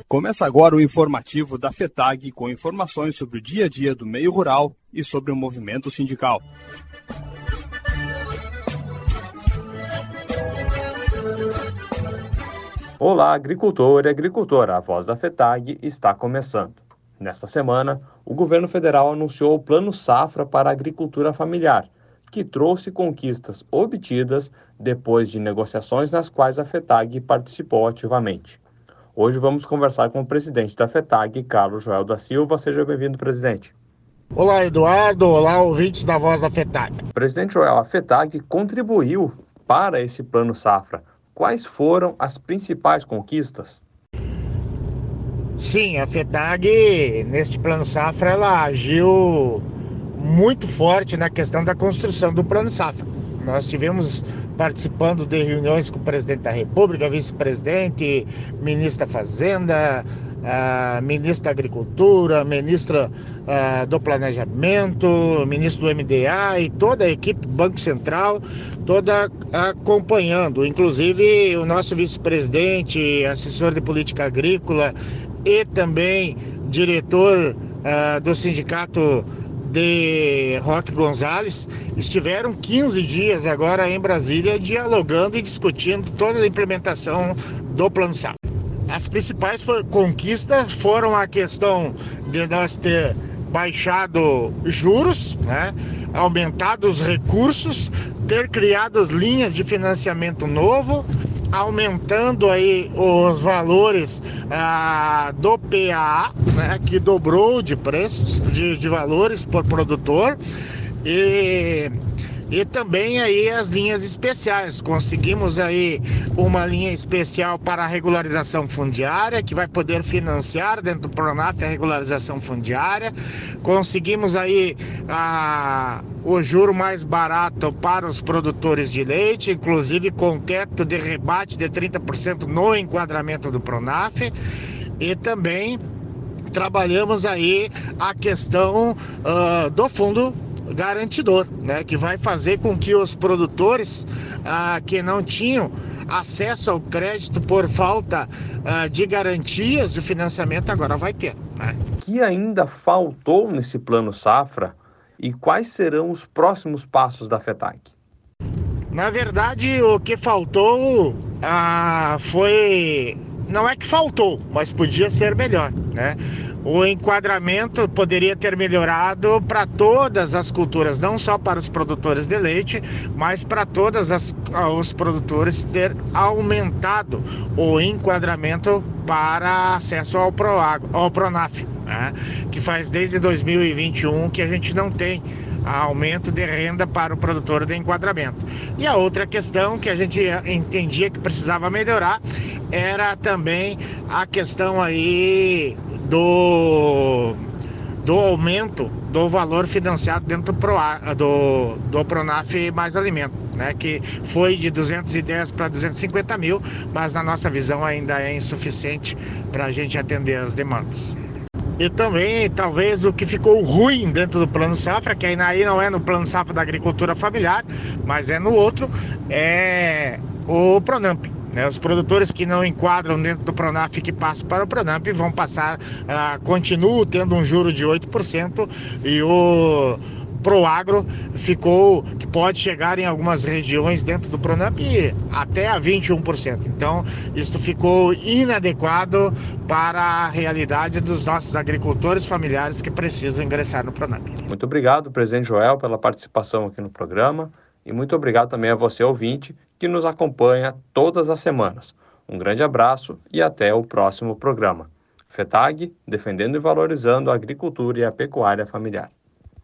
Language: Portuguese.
Começa agora o informativo da FETAG com informações sobre o dia a dia do meio rural e sobre o movimento sindical. Olá, agricultor e agricultora, a voz da FETAG está começando. Nesta semana, o governo federal anunciou o Plano Safra para a Agricultura Familiar, que trouxe conquistas obtidas depois de negociações nas quais a FETAG participou ativamente. Hoje vamos conversar com o presidente da FETAG, Carlos Joel da Silva. Seja bem-vindo, presidente. Olá, Eduardo. Olá, ouvintes da voz da FETAG. Presidente Joel, a FETAG contribuiu para esse Plano Safra. Quais foram as principais conquistas? Sim, a FETAG, neste Plano Safra, ela agiu muito forte na questão da construção do Plano Safra. Nós tivemos participando de reuniões com o presidente da República, vice-presidente, ministro da Fazenda, ministro da Agricultura, ministro do Planejamento, ministro do MDA e toda a equipe do Banco Central, toda acompanhando. Inclusive o nosso vice-presidente, assessor de política agrícola e também diretor do sindicato de Roque Gonzalez, estiveram 15 dias agora em Brasília dialogando e discutindo toda a implementação do Plano Safra. As principais conquistas foram a questão de nós ter baixado juros, né? Aumentado os recursos, ter criado linhas de financiamento novo, aumentando aí os valores do PAA, né, que dobrou de preços, de valores por produtor, e também aí as linhas especiais. Conseguimos aí uma linha especial para a regularização fundiária, que vai poder financiar dentro do Pronaf a regularização fundiária. Conseguimos aí o juro mais barato para os produtores de leite, inclusive com teto de rebate de 30% no enquadramento do Pronaf. E também trabalhamos aí a questão do fundo garantidor, né, que vai fazer com que os produtores que não tinham acesso ao crédito por falta de garantias de financiamento agora vai ter, né? O que ainda faltou nesse Plano Safra e quais serão os próximos passos da FETAG? Na verdade, o que faltou foi... Não é que faltou, mas podia ser melhor, né? O enquadramento poderia ter melhorado para todas as culturas, não só para os produtores de leite, mas para todos os produtores, ter aumentado o enquadramento para acesso ao Pronaf, né? Que faz desde 2021 que a gente não tem aumento de renda para o produtor de enquadramento. E a outra questão que a gente entendia que precisava melhorar era também a questão aí do aumento do valor financiado dentro do Pronaf Mais Alimento, né, que foi de 210 para 250 mil, mas na nossa visão ainda é insuficiente para a gente atender as demandas. E também, talvez, o que ficou ruim dentro do Plano Safra, que aí não é no Plano Safra da Agricultura Familiar, mas é no outro, é o Pronamp. Os produtores que não enquadram dentro do Pronaf que passam para o Pronamp vão passar, continuam tendo um juro de 8%, e o Proagro que pode chegar em algumas regiões dentro do Pronamp até a 21%. Então, isso ficou inadequado para a realidade dos nossos agricultores familiares que precisam ingressar no Pronamp. Muito obrigado, presidente Joel, pela participação aqui no programa, e muito obrigado também a você, ouvinte, que nos acompanha todas as semanas. Um grande abraço e até o próximo programa. FETAG, defendendo e valorizando a agricultura e a pecuária familiar.